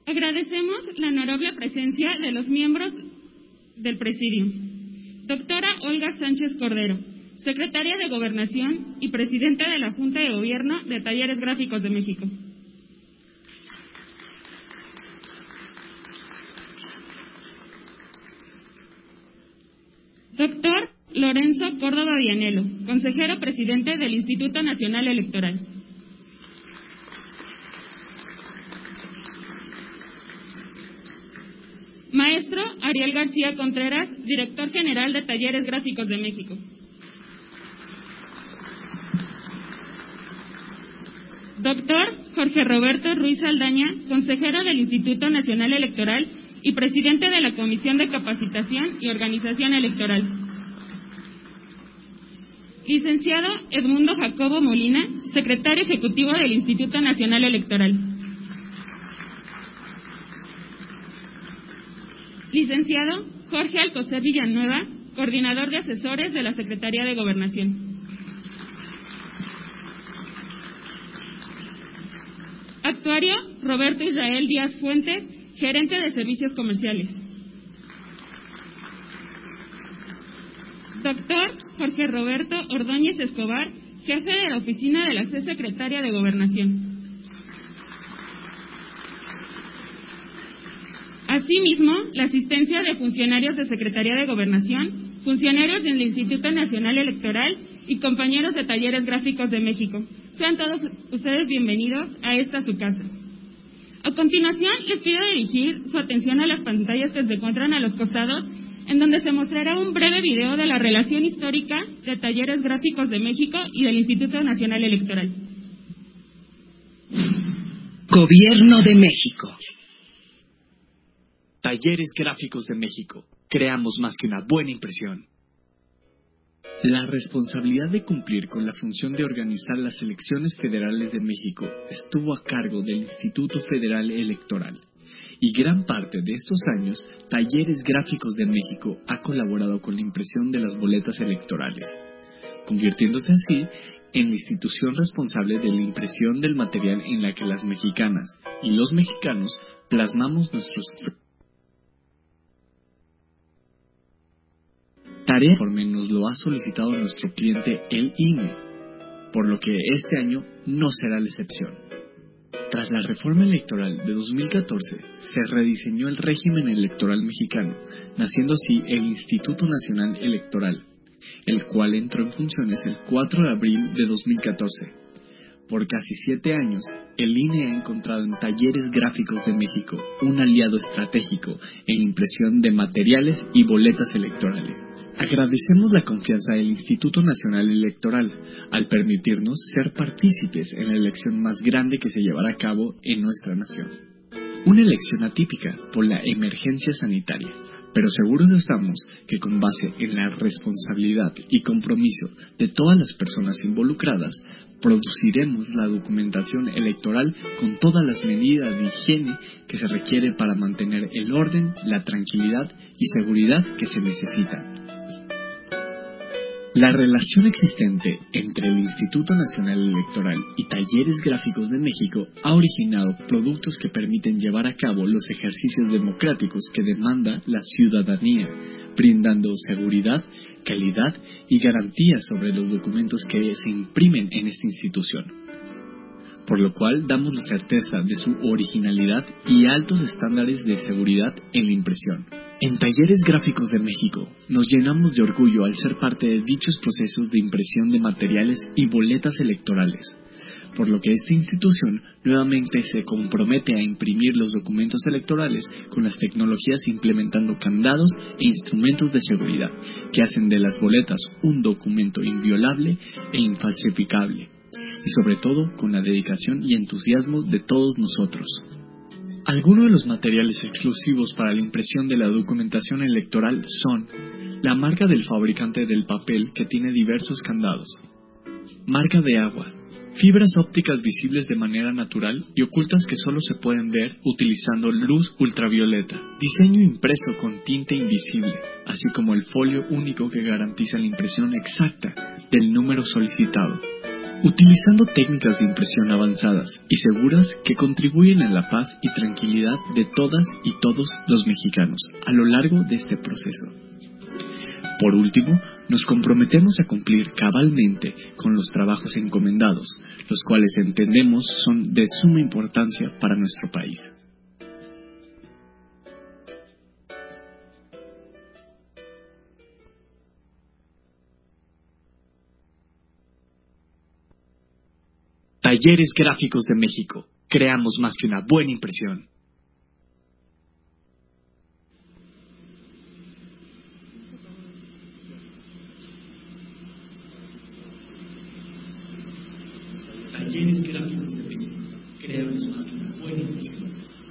Agradecemos la honorable presencia de los miembros del Presidium. Doctora Olga Sánchez Cordero, Secretaria de Gobernación y Presidenta de la Junta de Gobierno de Talleres Gráficos de México. Doctor Lorenzo Córdoba Vianello, Consejero Presidente del Instituto Nacional Electoral. Maestro Ariel García Contreras, Director General de Talleres Gráficos de México. Doctor Jorge Roberto Ruiz Saldaña, Consejero del Instituto Nacional Electoral y Presidente de la Comisión de Capacitación y Organización Electoral. Licenciado Edmundo Jacobo Molina, Secretario Ejecutivo del Instituto Nacional Electoral. Licenciado Jorge Alcocer Villanueva, Coordinador de Asesores de la Secretaría de Gobernación. Actuario Roberto Israel Díaz Fuentes, Gerente de Servicios Comerciales. Doctor Jorge Roberto Ordóñez Escobar, Jefe de la Oficina de la Secretaría de Gobernación. Asimismo, la asistencia de funcionarios de Secretaría de Gobernación, funcionarios del Instituto Nacional Electoral y compañeros de Talleres Gráficos de México. Sean todos ustedes bienvenidos a esta su casa. A continuación, les pido dirigir su atención a las pantallas que se encuentran a los costados, en donde se mostrará un breve video de la relación histórica de Talleres Gráficos de México y del Instituto Nacional Electoral. Gobierno de México. Talleres Gráficos de México. Creamos más que una buena impresión. La responsabilidad de cumplir con la función de organizar las elecciones federales de México estuvo a cargo del Instituto Federal Electoral. Y gran parte de estos años, Talleres Gráficos de México ha colaborado con la impresión de las boletas electorales, convirtiéndose así en la institución responsable de la impresión del material en la que las mexicanas y los mexicanos plasmamos nuestros tarea conforme nos lo ha solicitado nuestro cliente, el INE, por lo que este año no será la excepción. Tras la reforma electoral de 2014, se rediseñó el régimen electoral mexicano, naciendo así el Instituto Nacional Electoral, el cual entró en funciones el 4 de abril de 2014. Por casi 7 años, el INE ha encontrado en Talleres Gráficos de México un aliado estratégico en la impresión de materiales y boletas electorales. Agradecemos la confianza del Instituto Nacional Electoral al permitirnos ser partícipes en la elección más grande que se llevará a cabo en nuestra nación. Una elección atípica por la emergencia sanitaria, pero seguros estamos que con base en la responsabilidad y compromiso de todas las personas involucradas, produciremos la documentación electoral con todas las medidas de higiene que se requiere para mantener el orden, la tranquilidad y seguridad que se necesitan. La relación existente entre el Instituto Nacional Electoral y Talleres Gráficos de México ha originado productos que permiten llevar a cabo los ejercicios democráticos que demanda la ciudadanía, brindando seguridad, calidad y garantías sobre los documentos que se imprimen en esta institución, por lo cual damos la certeza de su originalidad y altos estándares de seguridad en la impresión. En Talleres Gráficos de México nos llenamos de orgullo al ser parte de dichos procesos de impresión de materiales y boletas electorales, por lo que esta institución nuevamente se compromete a imprimir los documentos electorales con las tecnologías implementando candados e instrumentos de seguridad que hacen de las boletas un documento inviolable e infalsificable, y sobre todo con la dedicación y entusiasmo de todos nosotros. Algunos de los materiales exclusivos para la impresión de la documentación electoral son la marca del fabricante del papel, que tiene diversos candados, marca de agua, fibras ópticas visibles de manera natural y ocultas que solo se pueden ver utilizando luz ultravioleta, diseño impreso con tinta invisible, así como el folio único que garantiza la impresión exacta del número solicitado, utilizando técnicas de impresión avanzadas y seguras que contribuyen a la paz y tranquilidad de todas y todos los mexicanos a lo largo de este proceso. Por último, nos comprometemos a cumplir cabalmente con los trabajos encomendados, los cuales entendemos son de suma importancia para nuestro país. Talleres Gráficos de México. Creamos más que una buena impresión. Talleres Gráficos de México. Creamos más que una buena impresión.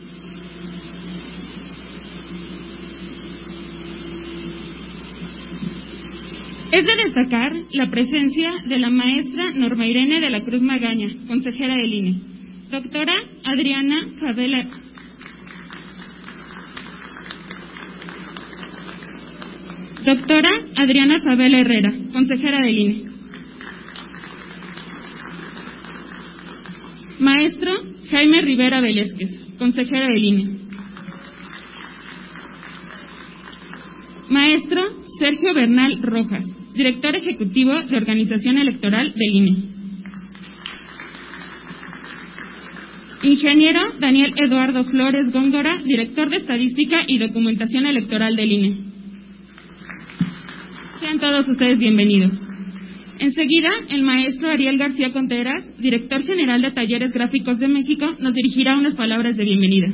Es de destacar la presencia de la maestra Norma Irene de la Cruz Magaña, consejera del INE, doctora Adriana Favela Herrera, consejera del INE, maestro Jaime Rivera Velázquez, consejero del INE, maestro Sergio Bernal Rojas, director ejecutivo de Organización Electoral del INE. Ingeniero Daniel Eduardo Flores Góngora, director de Estadística y Documentación Electoral del INE. Sean todos ustedes bienvenidos. Enseguida, el maestro Ariel García Contreras, director general de Talleres Gráficos de México, nos dirigirá unas palabras de bienvenida.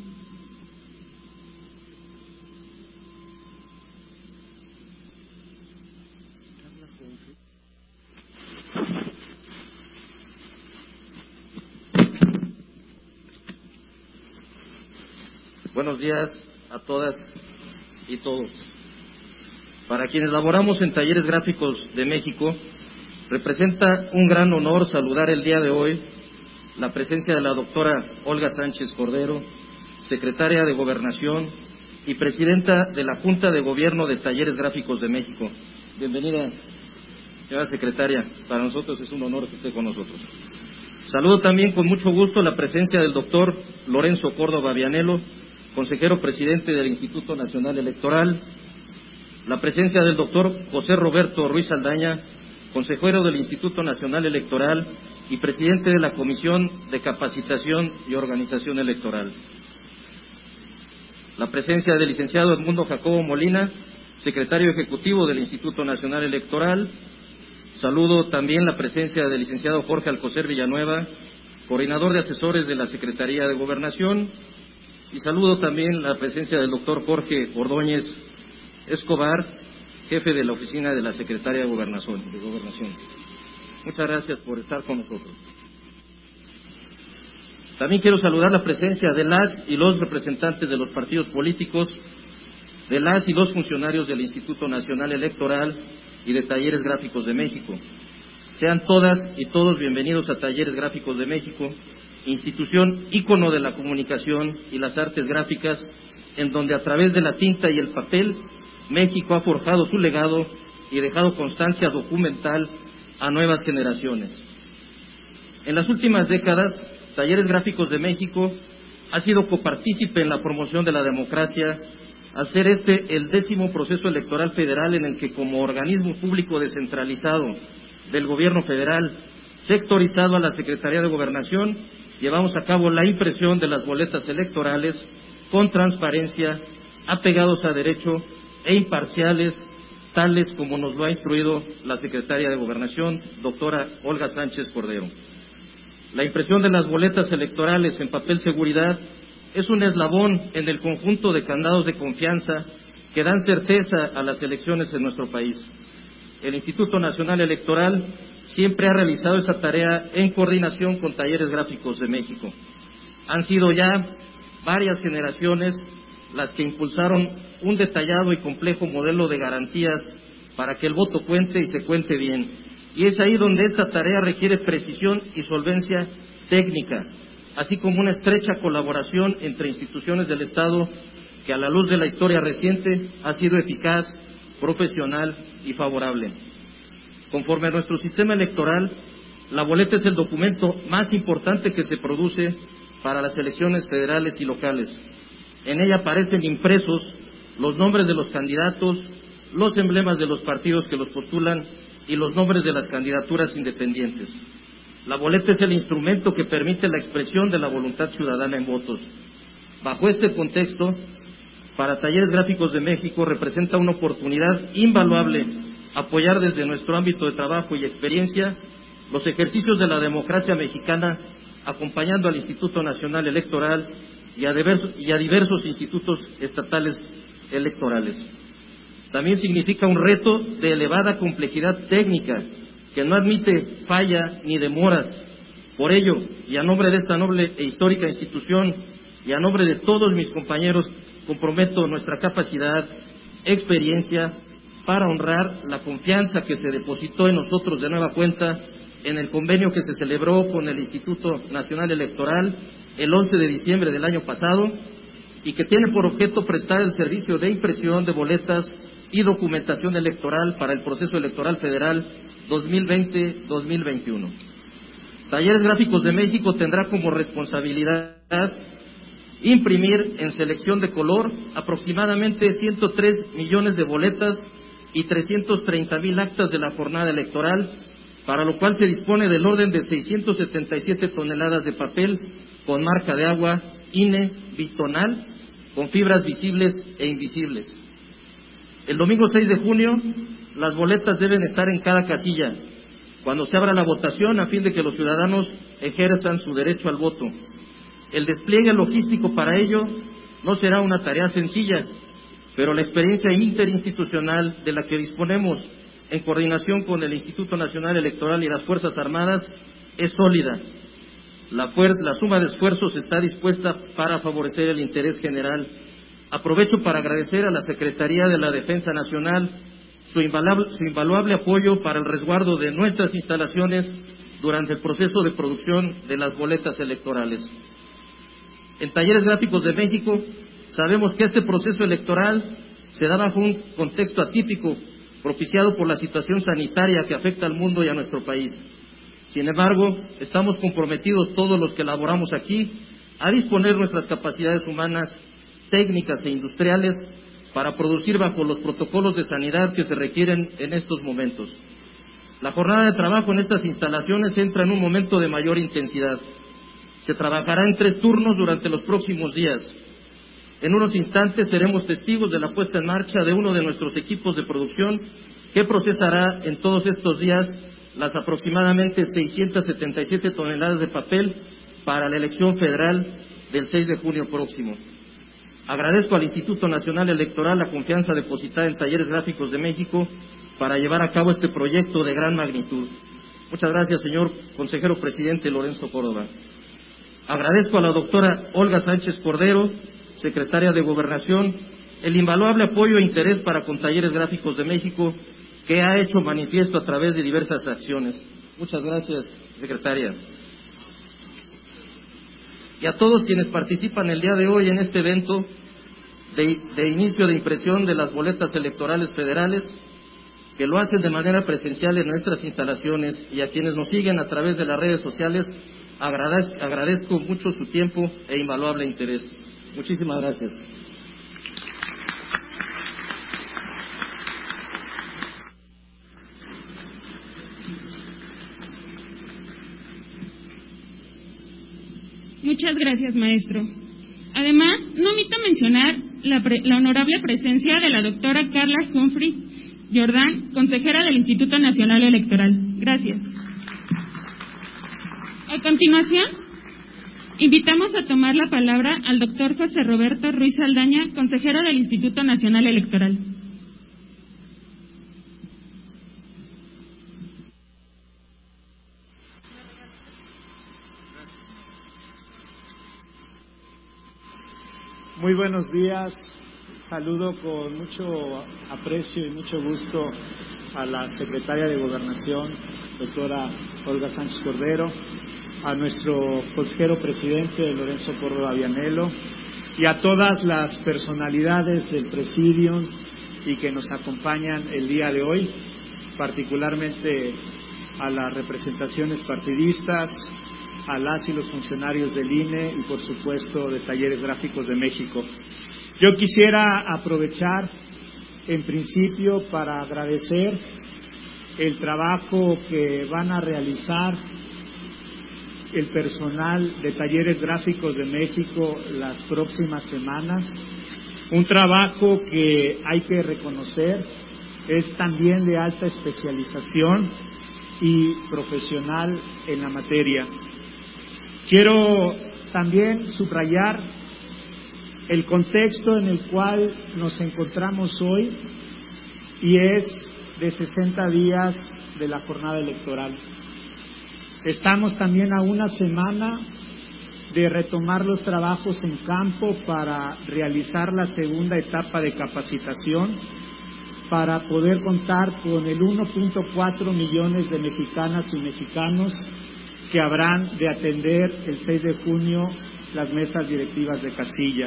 Buenos días a todas y todos. Para quienes laboramos en Talleres Gráficos de México, representa un gran honor saludar el día de hoy la presencia de la doctora Olga Sánchez Cordero, secretaria de Gobernación y presidenta de la Junta de Gobierno de Talleres Gráficos de México. Bienvenida, señora secretaria. Para nosotros es un honor que esté con nosotros. Saludo también con mucho gusto la presencia del doctor Lorenzo Córdoba Vianello, consejero presidente del Instituto Nacional Electoral, la presencia del doctor José Roberto Ruiz Saldaña, consejero del Instituto Nacional Electoral y presidente de la Comisión de Capacitación y Organización Electoral, la presencia del licenciado Edmundo Jacobo Molina, secretario ejecutivo del Instituto Nacional Electoral. Saludo también la presencia del licenciado Jorge Alcocer Villanueva, coordinador de asesores de la Secretaría de Gobernación. Y saludo también la presencia del doctor Jorge Ordóñez Escobar, jefe de la oficina de la Secretaría de Gobernación. Muchas gracias por estar con nosotros. También quiero saludar la presencia de las y los representantes de los partidos políticos, de las y los funcionarios del Instituto Nacional Electoral y de Talleres Gráficos de México. Sean todas y todos bienvenidos a Talleres Gráficos de México, institución ícono de la comunicación y las artes gráficas, en donde a través de la tinta y el papel, México ha forjado su legado y dejado constancia documental a nuevas generaciones. En las últimas décadas, Talleres Gráficos de México ha sido copartícipe en la promoción de la democracia, al ser este el 10º proceso electoral federal en el que, como organismo público descentralizado del gobierno federal, sectorizado a la Secretaría de Gobernación, llevamos a cabo la impresión de las boletas electorales con transparencia, apegados a derecho e imparciales, tales como nos lo ha instruido la Secretaria de Gobernación, doctora Olga Sánchez Cordero. La impresión de las boletas electorales en papel seguridad es un eslabón en el conjunto de candados de confianza que dan certeza a las elecciones en nuestro país. El Instituto Nacional Electoral siempre ha realizado esa tarea en coordinación con Talleres Gráficos de México. Han sido ya varias generaciones las que impulsaron un detallado y complejo modelo de garantías para que el voto cuente y se cuente bien. Y es ahí donde esta tarea requiere precisión y solvencia técnica, así como una estrecha colaboración entre instituciones del Estado que, a la luz de la historia reciente, ha sido eficaz, profesional y favorable. Conforme a nuestro sistema electoral, La boleta es el documento más importante que se produce para las elecciones federales y locales. En ella aparecen impresos los nombres de los candidatos, los emblemas de los partidos que los postulan y los nombres de las candidaturas independientes. La boleta es el instrumento que permite la expresión de la voluntad ciudadana en votos. Bajo este contexto, para Talleres Gráficos de México representa una oportunidad invaluable apoyar desde nuestro ámbito de trabajo y experiencia los ejercicios de la democracia mexicana, acompañando al Instituto Nacional Electoral y a diversos institutos estatales electorales. También significa un reto de elevada complejidad técnica que no admite falla ni demoras. Por ello, y a nombre de esta noble e histórica institución y a nombre de todos mis compañeros, comprometo nuestra capacidad, experiencia, para honrar la confianza que se depositó en nosotros de nueva cuenta en el convenio que se celebró con el Instituto Nacional Electoral el 11 de diciembre del año pasado y que tiene por objeto prestar el servicio de impresión de boletas y documentación electoral para el proceso electoral federal 2020-2021. Talleres Gráficos de México tendrá como responsabilidad imprimir en selección de color aproximadamente 103 millones de boletas y 330,000 actas de la jornada electoral, para lo cual se dispone del orden de 677 toneladas de papel con marca de agua INE bitonal, con fibras visibles e invisibles. El domingo 6 de junio, las boletas deben estar en cada casilla, cuando se abra la votación, a fin de que los ciudadanos ejerzan su derecho al voto. El despliegue logístico para ello no será una tarea sencilla, pero la experiencia interinstitucional de la que disponemos en coordinación con el Instituto Nacional Electoral y las Fuerzas Armadas es sólida. La suma de esfuerzos está dispuesta para favorecer el interés general. Aprovecho para agradecer a la Secretaría de la Defensa Nacional su invaluable apoyo para el resguardo de nuestras instalaciones durante el proceso de producción de las boletas electorales. En Talleres Gráficos de México sabemos que este proceso electoral se da bajo un contexto atípico propiciado por la situación sanitaria que afecta al mundo y a nuestro país. Sin embargo, estamos comprometidos todos los que laboramos aquí a disponer nuestras capacidades humanas, técnicas e industriales para producir bajo los protocolos de sanidad que se requieren en estos momentos. La jornada de trabajo en estas instalaciones entra en un momento de mayor intensidad. Se trabajará en 3 turnos durante los próximos días. En unos instantes seremos testigos de la puesta en marcha de uno de nuestros equipos de producción que procesará en todos estos días las aproximadamente 677 toneladas de papel para la elección federal del 6 de junio próximo. Agradezco al Instituto Nacional Electoral la confianza depositada en Talleres Gráficos de México para llevar a cabo este proyecto de gran magnitud. Muchas gracias, señor consejero presidente Lorenzo Córdoba. Agradezco a la doctora Olga Sánchez Cordero, secretaria de Gobernación, el invaluable apoyo e interés para con Talleres Gráficos de México que ha hecho manifiesto a través de diversas acciones. Muchas gracias, secretaria. Y a todos quienes participan el día de hoy en este evento de inicio de impresión de las boletas electorales federales, que lo hacen de manera presencial en nuestras instalaciones, y a quienes nos siguen a través de las redes sociales, agradezco mucho su tiempo e invaluable interés. Muchísimas gracias. Muchas gracias, maestro. Además, no omito mencionar la honorable presencia de la doctora Carla Humphrey Jordán, consejera del Instituto Nacional Electoral. Gracias. A continuación, invitamos a tomar la palabra al doctor José Roberto Ruiz Saldaña, consejero del Instituto Nacional Electoral. Muy buenos días. Saludo con mucho aprecio y mucho gusto a la secretaria de Gobernación, doctora Olga Sánchez Cordero, a nuestro consejero presidente, Lorenzo Córdoba Vianello, y a todas las personalidades del Presidium y que nos acompañan el día de hoy, particularmente a las representaciones partidistas, a las y los funcionarios del INE y, por supuesto, de Talleres Gráficos de México. Yo quisiera aprovechar, en principio, para agradecer el trabajo que van a realizar el personal de Talleres Gráficos de México las próximas semanas. Un trabajo que hay que reconocer es también de alta especialización y profesional en la materia. Quiero también subrayar el contexto en el cual nos encontramos hoy, y es de 60 días de la jornada electoral. Estamos también a una semana de retomar los trabajos en campo para realizar la segunda etapa de capacitación, para poder contar con el 1.4 millones de mexicanas y mexicanos que habrán de atender el 6 de junio las mesas directivas de casilla.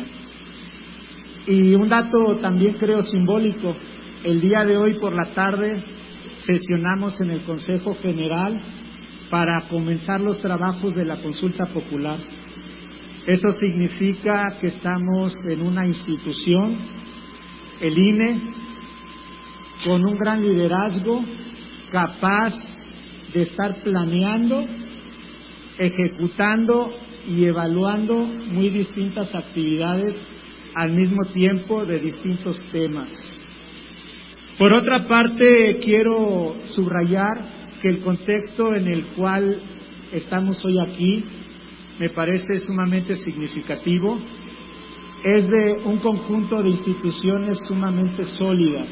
Y un dato también creo simbólico: el día de hoy por la tarde sesionamos en el Consejo General para comenzar los trabajos de la consulta popular. Eso significa que estamos en una institución, el INE, con un gran liderazgo, capaz de estar planeando, ejecutando y evaluando muy distintas actividades al mismo tiempo de distintos temas. Por otra parte, quiero subrayar que el contexto en el cual estamos hoy aquí me parece sumamente significativo. Es de un conjunto de instituciones sumamente sólidas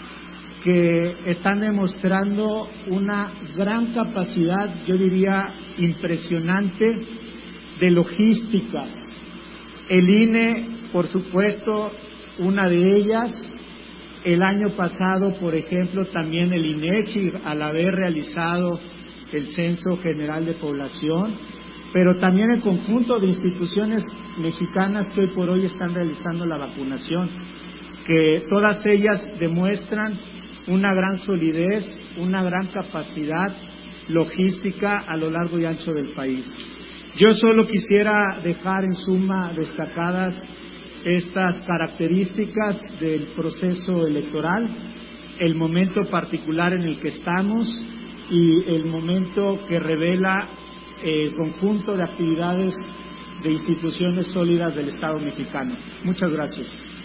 que están demostrando una gran capacidad, yo diría impresionante, de logísticas. El INE, por supuesto, una de ellas. El año pasado, por ejemplo, también el INEGI, al haber realizado el Censo General de Población, pero también el conjunto de instituciones mexicanas que hoy por hoy están realizando la vacunación, que todas ellas demuestran una gran solidez, una gran capacidad logística a lo largo y ancho del país. Yo solo quisiera dejar en suma destacadas estas características del proceso electoral, el momento particular en el que estamos y el momento que revela el conjunto de actividades de instituciones sólidas del Estado mexicano. Muchas gracias.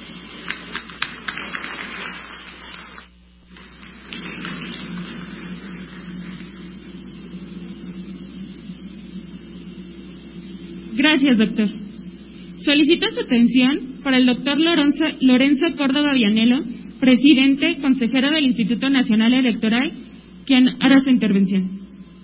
Gracias, doctor. Solicito su atención para el doctor Lorenzo Córdoba Vianello, presidente, consejero del Instituto Nacional Electoral, quien hará su intervención.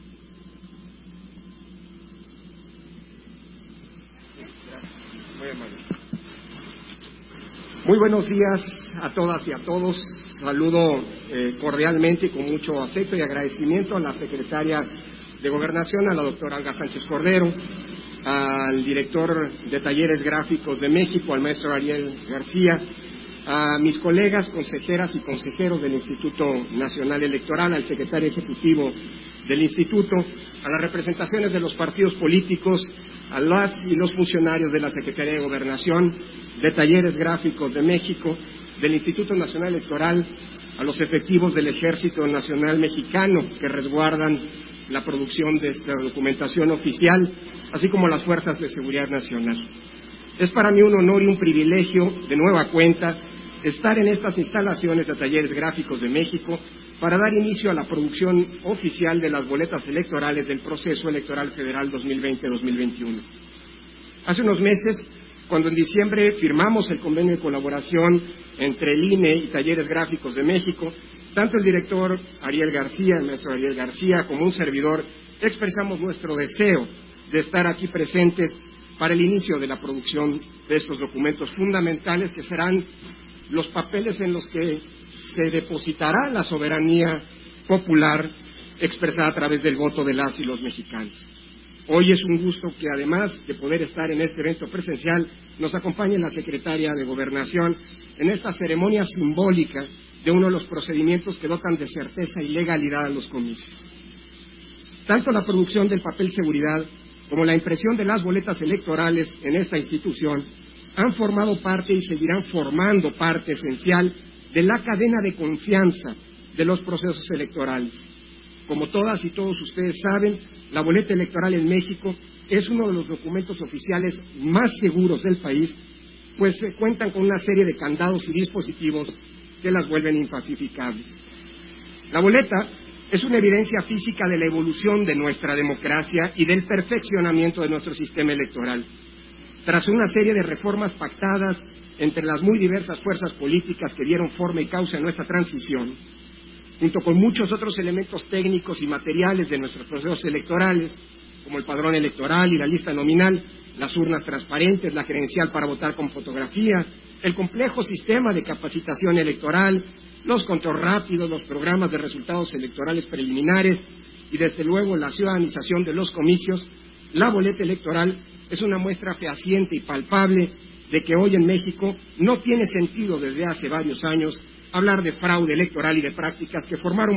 Muy buenos días a todas y a todos. Saludo cordialmente y con mucho afecto y agradecimiento a la secretaria de Gobernación, a la doctora Olga Sánchez Cordero, al director de Talleres Gráficos de México, al maestro Ariel García, a mis colegas consejeras y consejeros del Instituto Nacional Electoral, al secretario ejecutivo del Instituto, a las representaciones de los partidos políticos, a las y los funcionarios de la Secretaría de Gobernación, de Talleres Gráficos de México, del Instituto Nacional Electoral, a los efectivos del Ejército Nacional Mexicano que resguardan la producción de esta documentación oficial, así como las Fuerzas de Seguridad Nacional. Es para mí un honor y un privilegio, de nueva cuenta, estar en estas instalaciones de Talleres Gráficos de México para dar inicio a la producción oficial de las boletas electorales del proceso electoral federal 2020-2021. Hace unos meses, cuando en diciembre firmamos el convenio de colaboración entre el INE y Talleres Gráficos de México, tanto el director Ariel García, el maestro Ariel García, como un servidor, expresamos nuestro deseo de estar aquí presentes para el inicio de la producción de estos documentos fundamentales que serán los papeles en los que se depositará la soberanía popular expresada a través del voto de las y los mexicanos. Hoy es un gusto que, además de poder estar en este evento presencial, nos acompañe la secretaria de Gobernación en esta ceremonia simbólica de uno de los procedimientos que dotan de certeza y legalidad a los comicios. Tanto la producción del papel seguridad como la impresión de las boletas electorales en esta institución han formado parte y seguirán formando parte esencial de la cadena de confianza de los procesos electorales. Como todas y todos ustedes saben, la boleta electoral en México es uno de los documentos oficiales más seguros del país, pues cuentan con una serie de candados y dispositivos que las vuelven infalsificables. La boleta es una evidencia física de la evolución de nuestra democracia y del perfeccionamiento de nuestro sistema electoral. Tras una serie de reformas pactadas entre las muy diversas fuerzas políticas que dieron forma y causa a nuestra transición, junto con muchos otros elementos técnicos y materiales de nuestros procesos electorales, como el padrón electoral y la lista nominal, las urnas transparentes, la credencial para votar con fotografía, el complejo sistema de capacitación electoral, los controles rápidos, los programas de resultados electorales preliminares y, desde luego, la ciudadanización de los comicios, la boleta electoral es una muestra fehaciente y palpable de que hoy en México no tiene sentido desde hace varios años hablar de fraude electoral y de prácticas que formaron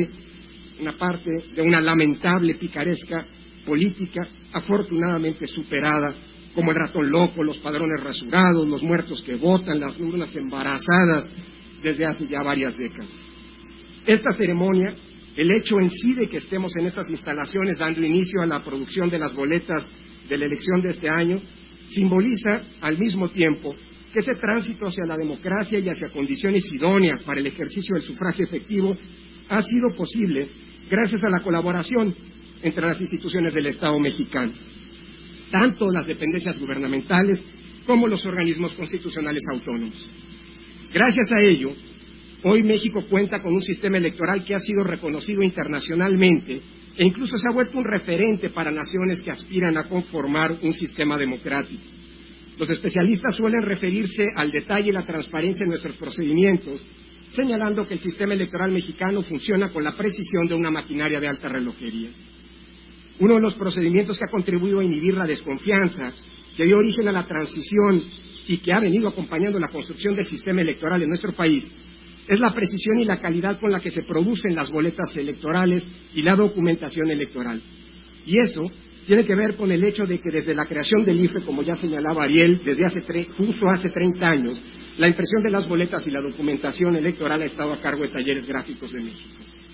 una parte de una lamentable picaresca política afortunadamente superada, como el ratón loco, los padrones rasurados, los muertos que votan, las urnas embarazadas, desde hace ya varias décadas. Esta ceremonia, el hecho en sí de que estemos en estas instalaciones dando inicio a la producción de las boletas de la elección de este año, simboliza al mismo tiempo que ese tránsito hacia la democracia y hacia condiciones idóneas para el ejercicio del sufragio efectivo ha sido posible gracias a la colaboración entre las instituciones del Estado mexicano, tanto las dependencias gubernamentales como los organismos constitucionales autónomos. Gracias a ello, hoy México cuenta con un sistema electoral que ha sido reconocido internacionalmente e incluso se ha vuelto un referente para naciones que aspiran a conformar un sistema democrático. Los especialistas suelen referirse al detalle y la transparencia en nuestros procedimientos, señalando que el sistema electoral mexicano funciona con la precisión de una maquinaria de alta relojería. Uno de los procedimientos que ha contribuido a inhibir la desconfianza, que dio origen a la transición y que ha venido acompañando la construcción del sistema electoral en nuestro país, es la precisión y la calidad con la que se producen las boletas electorales y la documentación electoral. Y eso tiene que ver con el hecho de que desde la creación del IFE, como ya señalaba Ariel, desde justo hace 30 años, la impresión de las boletas y la documentación electoral ha estado a cargo de Talleres Gráficos de México.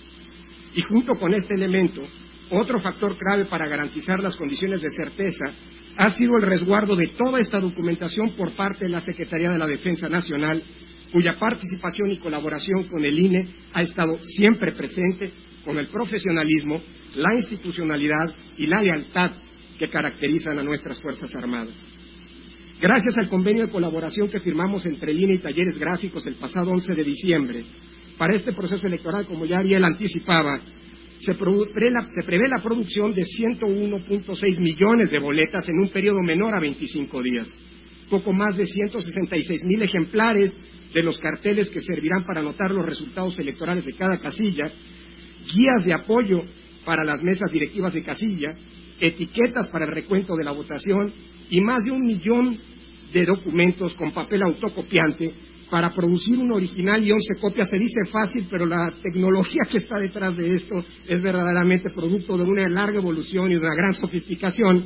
Y junto con este elemento, otro factor clave para garantizar las condiciones de certeza ha sido el resguardo de toda esta documentación por parte de la Secretaría de la Defensa Nacional, cuya participación y colaboración con el INE ha estado siempre presente, con el profesionalismo, la institucionalidad y la lealtad que caracterizan a nuestras Fuerzas Armadas. Gracias al convenio de colaboración que firmamos entre el INE y Talleres Gráficos el pasado 11 de diciembre, para este proceso electoral, como ya Ariel anticipaba, se prevé la producción de 101.6 millones de boletas en un periodo menor a 25 días, poco más de 166,000 ejemplares de los carteles que servirán para anotar los resultados electorales de cada casilla, guías de apoyo para las mesas directivas de casilla, etiquetas para el recuento de la votación y más de 1 millón de documentos con papel autocopiante para producir un original y 11 copias. Se dice fácil, pero la tecnología que está detrás de esto es verdaderamente producto de una larga evolución y de una gran sofisticación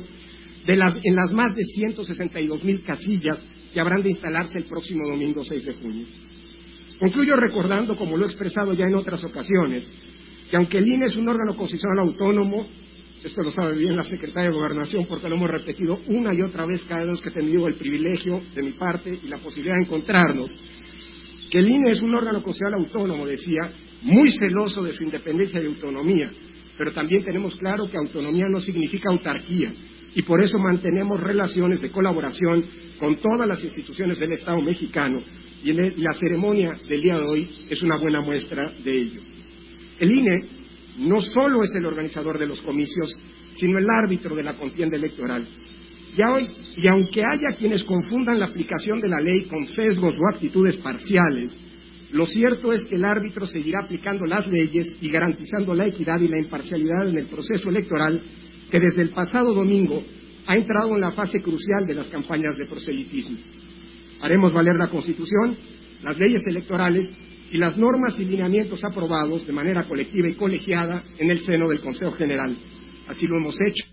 en las más de 162,000 casillas que habrán de instalarse el próximo domingo 6 de junio. Concluyo recordando, como lo he expresado ya en otras ocasiones, que aunque el INE es un órgano constitucional autónomo, esto lo sabe bien la Secretaria de Gobernación porque lo hemos repetido una y otra vez cada vez que he tenido el privilegio de mi parte y la posibilidad de encontrarnos, que el INE es un órgano constitucional autónomo, decía, muy celoso de su independencia y autonomía, pero también tenemos claro que autonomía no significa autarquía y por eso mantenemos relaciones de colaboración con todas las instituciones del Estado mexicano y la ceremonia del día de hoy es una buena muestra de ello. El INE no solo es el organizador de los comicios, sino el árbitro de la contienda electoral. Y aunque haya quienes confundan la aplicación de la ley con sesgos o actitudes parciales, lo cierto es que el árbitro seguirá aplicando las leyes y garantizando la equidad y la imparcialidad en el proceso electoral que desde el pasado domingo ha entrado en la fase crucial de las campañas de proselitismo. Haremos valer la Constitución, las leyes electorales y las normas y lineamientos aprobados de manera colectiva y colegiada en el seno del Consejo General, Así lo hemos hecho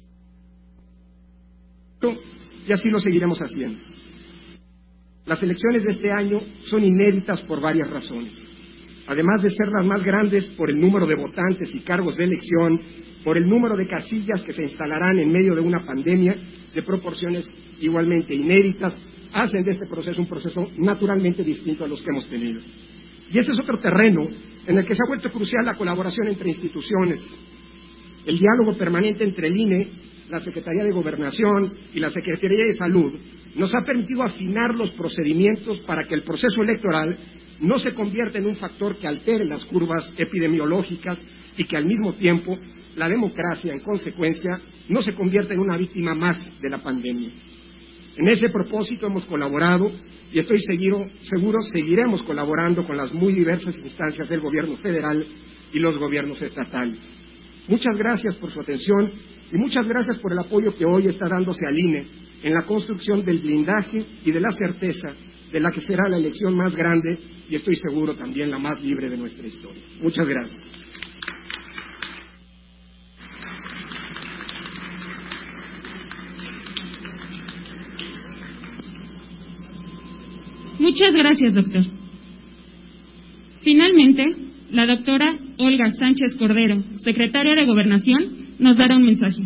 y así lo seguiremos haciendo. Las elecciones de este año son inéditas por varias razones. Además de ser las más grandes por el número de votantes y cargos de elección, por el número de casillas que se instalarán en medio de una pandemia de proporciones igualmente inéditas, hacen de este proceso un proceso naturalmente distinto a los que hemos tenido. Y ese es otro terreno en el que se ha vuelto crucial la colaboración entre instituciones, el diálogo permanente entre el INE, la Secretaría de Gobernación y la Secretaría de Salud nos ha permitido afinar los procedimientos para que el proceso electoral no se convierta en un factor que altere las curvas epidemiológicas y que al mismo tiempo la democracia, en consecuencia, no se convierta en una víctima más de la pandemia. En ese propósito hemos colaborado y estoy seguro seguiremos colaborando con las muy diversas instancias del gobierno federal y los gobiernos estatales. Muchas gracias por su atención y muchas gracias por el apoyo que hoy está dándose al INE en la construcción del blindaje y de la certeza de la que será la elección más grande y estoy seguro también la más libre de nuestra historia. Muchas gracias. Muchas gracias, doctor. Finalmente, la doctora Olga Sánchez Cordero, secretaria de Gobernación, nos dará un mensaje.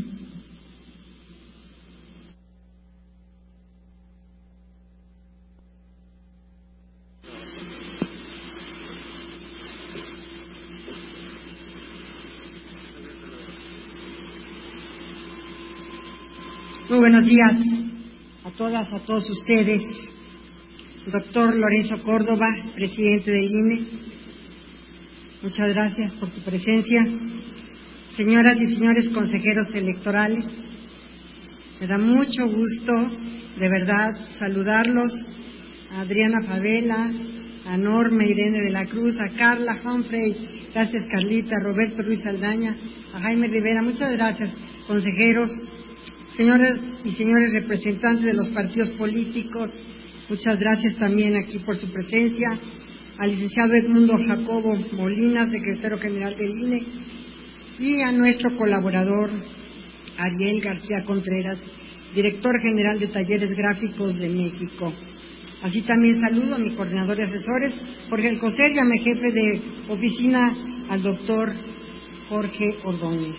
Muy buenos días a todas, a todos ustedes. Doctor Lorenzo Córdoba, presidente del INE, muchas gracias por tu presencia. Señoras y señores consejeros electorales, me da mucho gusto, de verdad, saludarlos, a Adriana Favela, a Norma Irene de la Cruz, a Carla Humphrey, gracias Carlita, a Roberto Ruiz Saldaña, a Jaime Rivera, muchas gracias, consejeros, señoras y señores representantes de los partidos políticos, muchas gracias también aquí por su presencia, al licenciado Edmundo Jacobo Molina, secretario general del INE, y a nuestro colaborador Ariel García Contreras, director general de Talleres Gráficos de México. Así también saludo a mi coordinador de asesores, Jorge Alcocer, y a mi jefe de oficina, al doctor Jorge Ordóñez.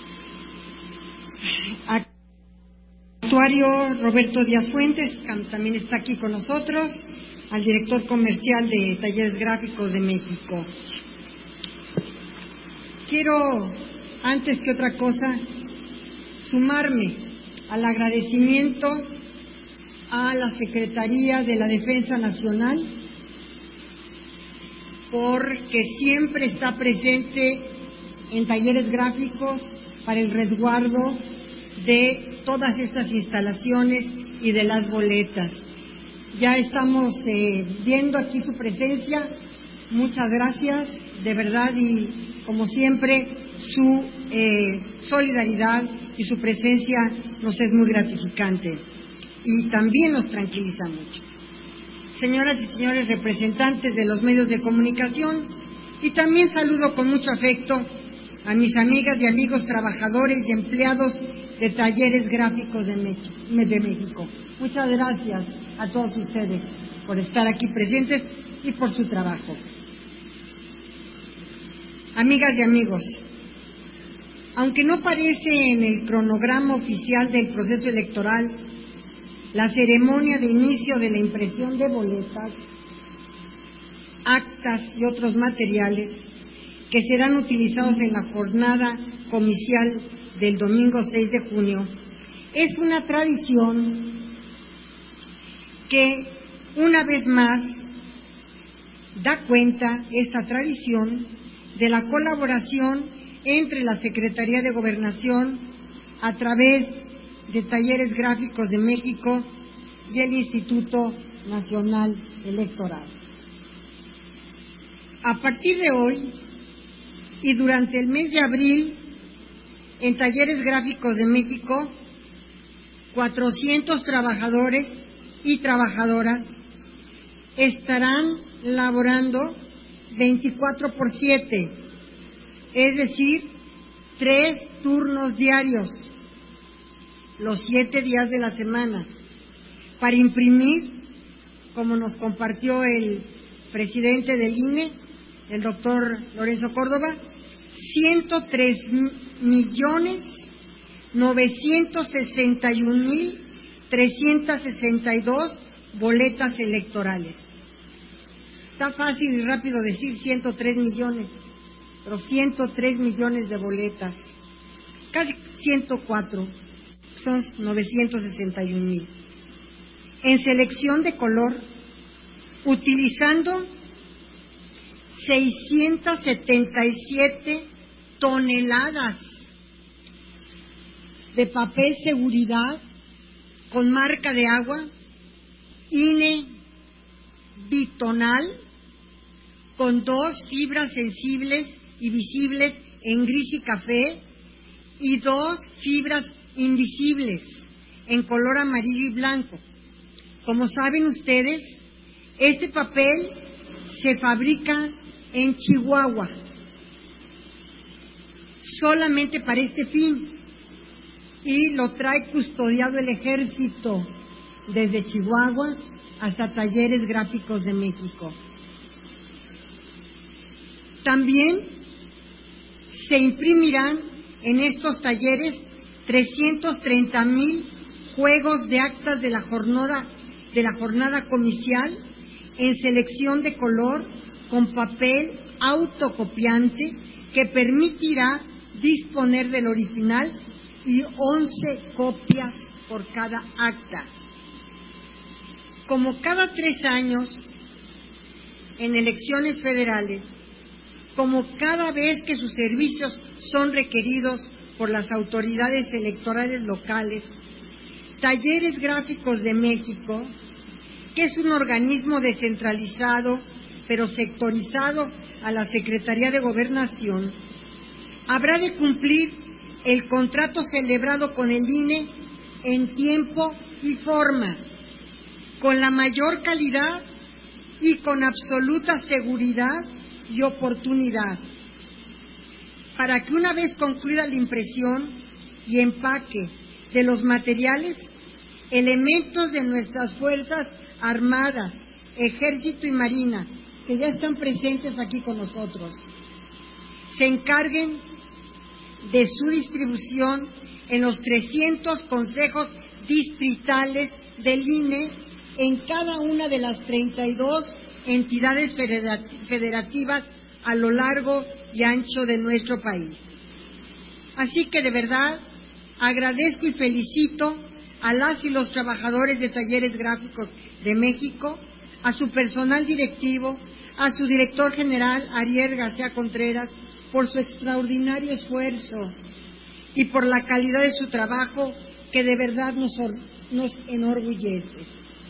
Actuario Roberto Díaz Fuentes, también está aquí con nosotros, al director comercial de Talleres Gráficos de México. Quiero, antes que otra cosa, sumarme al agradecimiento a la Secretaría de la Defensa Nacional, porque siempre está presente en Talleres Gráficos para el resguardo de todas estas instalaciones y de las boletas. Ya estamos viendo aquí su presencia, muchas gracias, de verdad, y como siempre su solidaridad y su presencia nos es muy gratificante y también nos tranquiliza mucho. Señoras y señores representantes de los medios de comunicación, y también saludo con mucho afecto a mis amigas y amigos trabajadores y empleados de Talleres Gráficos de México. Muchas gracias a todos ustedes por estar aquí presentes y por su trabajo. Amigas y amigos, aunque no aparece en el cronograma oficial del proceso electoral la ceremonia de inicio de la impresión de boletas, actas y otros materiales que serán utilizados en la jornada comicial del domingo 6 de junio, es una tradición que una vez más da cuenta esta tradición de la colaboración entre la Secretaría de Gobernación a través de Talleres Gráficos de México y el Instituto Nacional Electoral. A partir de hoy y durante el mes de abril, en Talleres Gráficos de México, 400 trabajadores y trabajadoras estarán laborando 24/7, es decir, 3 turnos diarios, los 7 días de la semana, para imprimir, como nos compartió el presidente del INE, el doctor Lorenzo Córdoba, 103.961.362 boletas electorales. Está fácil y rápido decir 103 millones, pero 103 millones de boletas, casi 104, son 961,000. En selección de color, utilizando 677 toneladas de papel seguridad con marca de agua, INE bitonal, con 2 fibras sensibles y visibles en gris y café y 2 fibras invisibles en color amarillo y blanco. Como saben ustedes, este papel se fabrica en Chihuahua, solamente para este fin, y lo trae custodiado el Ejército desde Chihuahua hasta Talleres Gráficos de México. También se imprimirán en estos talleres 330,000 juegos de actas de la jornada comicial en selección de color con papel autocopiante que permitirá disponer del original y 11 copias por cada acta. Como cada 3 años en elecciones federales, como cada vez que sus servicios son requeridos por las autoridades electorales locales, Talleres Gráficos de México, que es un organismo descentralizado pero sectorizado a la Secretaría de Gobernación, habrá de cumplir el contrato celebrado con el INE en tiempo y forma, con la mayor calidad y con absoluta seguridad y oportunidad, para que una vez concluida la impresión y empaque de los materiales, elementos de nuestras Fuerzas Armadas, Ejército y Marina, que ya están presentes aquí con nosotros, se encarguen de su distribución en los 300 consejos distritales del INE en cada una de las 32 entidades federativas a lo largo y ancho de nuestro país. Así que de verdad agradezco y felicito a las y los trabajadores de Talleres Gráficos de México, a su personal directivo, a su director general Ariel García Contreras, por su extraordinario esfuerzo y por la calidad de su trabajo que de verdad nos enorgullece.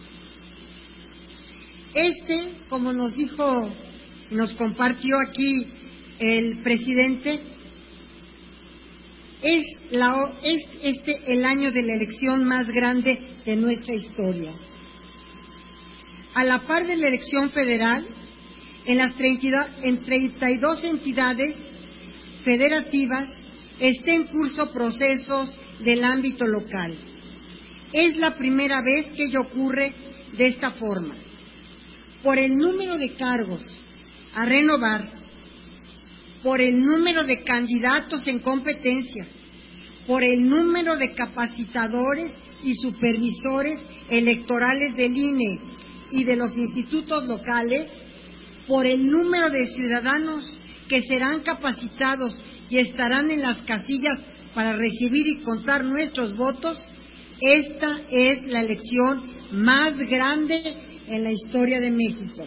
Como nos dijo, nos compartió aquí el presidente, es el año de la elección más grande de nuestra historia. A la par de la elección federal, en 32 entidades federativas está en curso procesos del ámbito local. Es la primera vez que ello ocurre de esta forma. Por el número de cargos a renovar, por el número de candidatos en competencia, por el número de capacitadores y supervisores electorales del INE y de los institutos locales, por el número de ciudadanos que serán capacitados y estarán en las casillas para recibir y contar nuestros votos, esta es la elección más grande en la historia de México.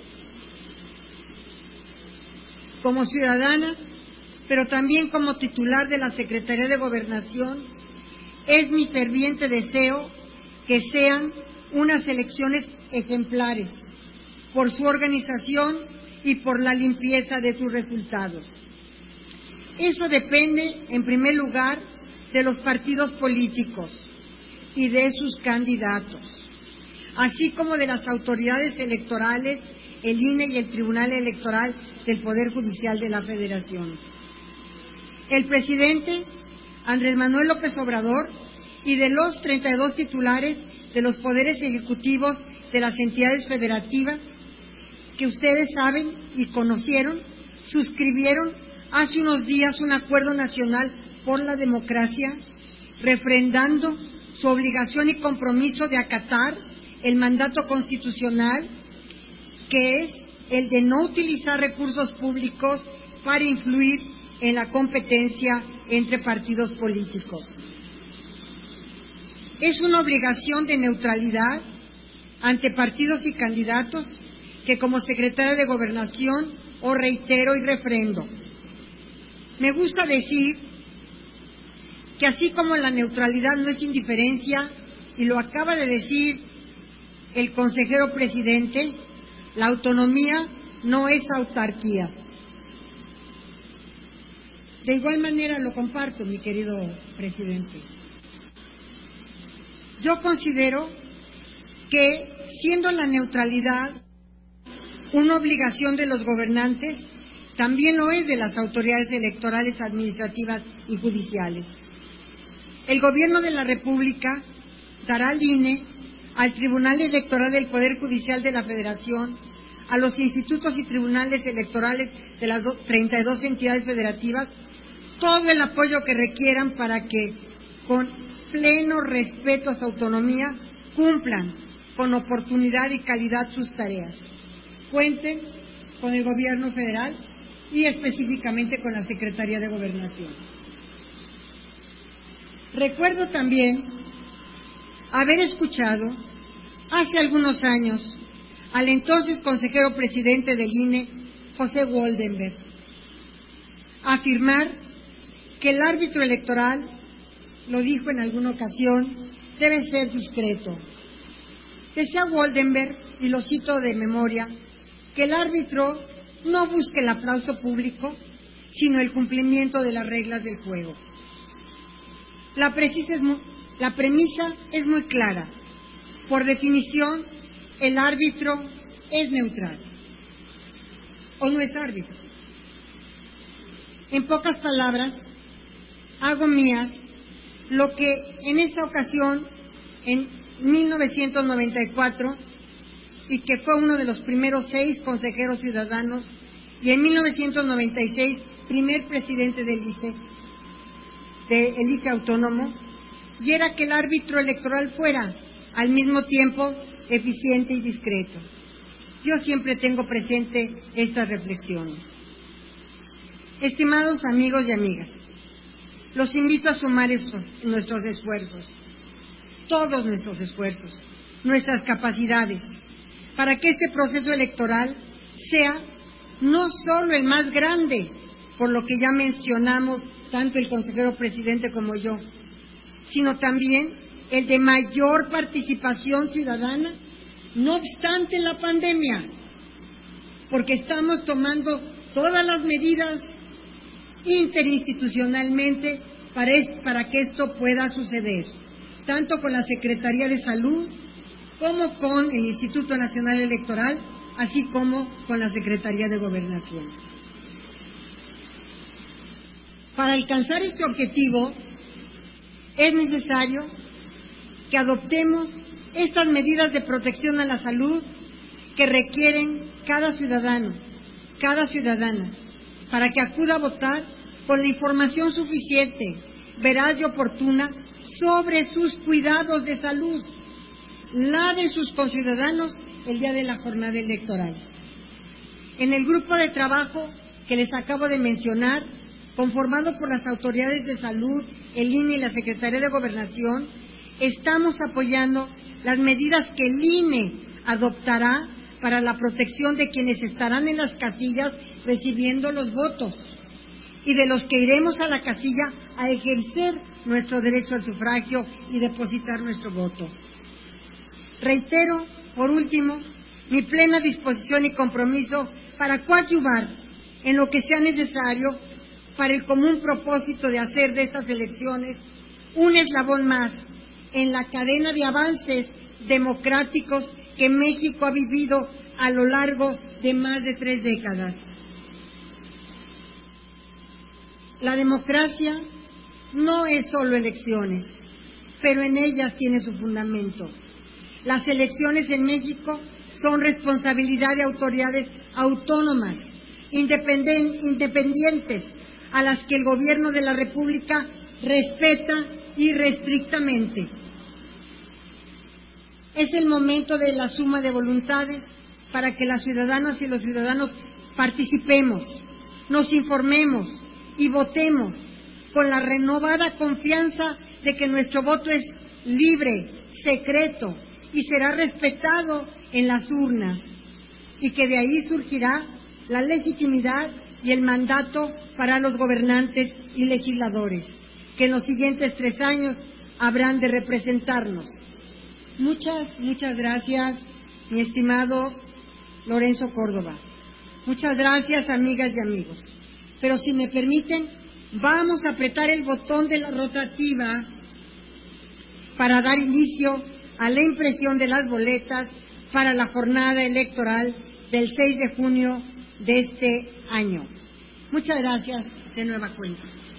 Como ciudadana, pero también como titular de la Secretaría de Gobernación, es mi ferviente deseo que sean unas elecciones ejemplares por su organización y por la limpieza de sus resultados. Eso depende, en primer lugar, de los partidos políticos y de sus candidatos, así como de las autoridades electorales, el INE y el Tribunal Electoral del Poder Judicial de la Federación. el presidente Andrés Manuel López Obrador y de los 32 titulares de los poderes ejecutivos de las entidades federativas que ustedes saben y conocieron, suscribieron hace unos días un acuerdo nacional por la democracia, refrendando su obligación y compromiso de acatar el mandato constitucional, que es el de no utilizar recursos públicos para influir en la competencia entre partidos políticos. Es una obligación de neutralidad ante partidos y candidatos que como secretaria de Gobernación os reitero y refrendo. Me gusta decir que así como la neutralidad no es indiferencia, y lo acaba de decir el consejero presidente, la autonomía no es autarquía. De igual manera lo comparto, mi querido presidente. Yo considero que, siendo la neutralidad una obligación de los gobernantes, también lo es de las autoridades electorales, administrativas y judiciales. El Gobierno de la República dará al INE, al Tribunal Electoral del Poder Judicial de la Federación, a los institutos y tribunales electorales de las 32 entidades federativas, todo el apoyo que requieran para que, con pleno respeto a su autonomía, cumplan con oportunidad y calidad sus tareas. Cuenten con el Gobierno federal y específicamente con la Secretaría de Gobernación. Recuerdo también haber escuchado hace algunos años al entonces consejero presidente del INE, José Woldenberg, afirmar que el árbitro electoral, lo dijo en alguna ocasión, debe ser discreto. Decía Woldenberg, y lo cito de memoria, que el árbitro no busque el aplauso público, sino el cumplimiento de las reglas del juego. La premisa es muy clara. Por definición, el árbitro es neutral, o no es árbitro. En pocas palabras, hago mías lo que en esa ocasión, en 1994, y que fue uno de los primeros 6 consejeros ciudadanos, y en 1996, primer presidente del IFE autónomo, y era que el árbitro electoral fuera, al mismo tiempo, eficiente y discreto. Yo siempre tengo presente estas reflexiones. Estimados amigos y amigas, los invito a sumar nuestros esfuerzos, todos nuestros esfuerzos, nuestras capacidades, para que este proceso electoral sea no solo el más grande, por lo que ya mencionamos tanto el consejero presidente como yo, sino también el de mayor participación ciudadana, no obstante la pandemia, porque estamos tomando todas las medidas interinstitucionalmente para que esto pueda suceder, tanto con la Secretaría de Salud como con el Instituto Nacional Electoral, así como con la Secretaría de Gobernación. Para alcanzar este objetivo es necesario que adoptemos estas medidas de protección a la salud que requieren cada ciudadano, cada ciudadana, para que acuda a votar con la información suficiente, veraz y oportuna sobre sus cuidados de salud, la de sus conciudadanos el día de la jornada electoral. En el grupo de trabajo que les acabo de mencionar, conformado por las autoridades de salud, el INE y la Secretaría de Gobernación, estamos apoyando las medidas que el INE adoptará para la protección de quienes estarán en las casillas recibiendo los votos y de los que iremos a la casilla a ejercer nuestro derecho al sufragio y depositar nuestro voto. Reitero, por último, mi plena disposición y compromiso para coadyuvar en lo que sea necesario para el común propósito de hacer de estas elecciones un eslabón más en la cadena de avances democráticos que México ha vivido a lo largo de más de 3 décadas. La democracia no es solo elecciones, pero en ellas tiene su fundamento. Las elecciones en México son responsabilidad de autoridades autónomas, independientes, a las que el gobierno de la República respeta irrestrictamente. Es el momento de la suma de voluntades para que las ciudadanas y los ciudadanos participemos, nos informemos y votemos con la renovada confianza de que nuestro voto es libre, secreto y será respetado en las urnas, y que de ahí surgirá la legitimidad y el mandato para los gobernantes y legisladores, que en los siguientes 3 años habrán de representarnos. Muchas gracias, mi estimado Lorenzo Córdoba. Muchas gracias, amigas y amigos. Pero si me permiten, vamos a apretar el botón de la rotativa para dar inicio a la impresión de las boletas para la jornada electoral del 6 de junio de este año. Muchas gracias de nueva cuenta.